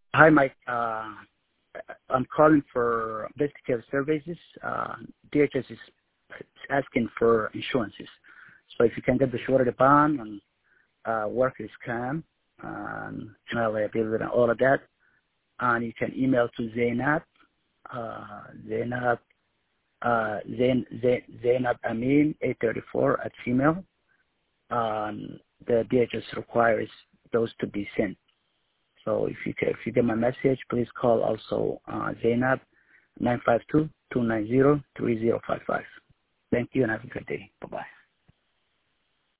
Hi, Mike. I'm calling for basic care services. DHS is asking for insurances. So if you can get the surety bond and workers' comp and general liability and all of that, and you can email to Zainab, Zainab Amin 834 at Gmail. The DHS requires those to be sent. So if you get my message, please call also Zainab 952-290-3055. Thank you and have a good day. Bye-bye.